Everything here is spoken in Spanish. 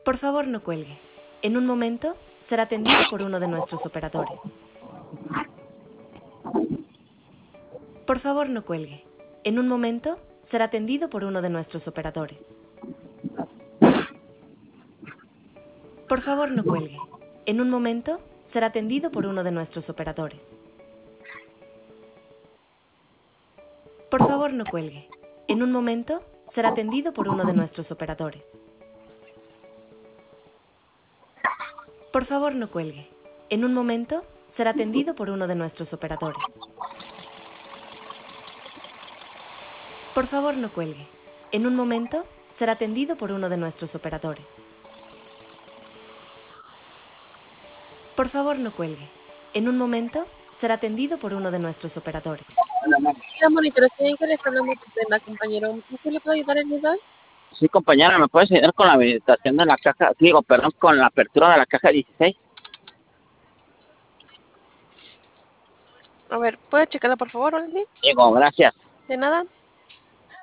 Por favor, no cuelgue. En un momento será atendido por uno de nuestros operadores. Por favor, no cuelgue. En un momento será atendido por uno de nuestros operadores. Por favor, no cuelgue. En un momento será atendido por uno de nuestros operadores. Por favor, no cuelgue. En un momento será atendido por uno de nuestros operadores. Por favor, no cuelgue. En un momento será atendido por uno de nuestros operadores. Por favor, no cuelgue. En un momento será atendido por uno de nuestros operadores. Por favor, no cuelgue. En un momento será atendido por uno de nuestros operadores. La monitoración en que le están dando tutela, compañero. ¿En qué le puedo ayudar el día de hoy? Sí, compañera, ¿me puedes ayudar con la habilitación de la caja? Digo, perdón, con la apertura de la caja 16. A ver, ¿puede checarla por favor, Olvi? Digo, gracias. De nada.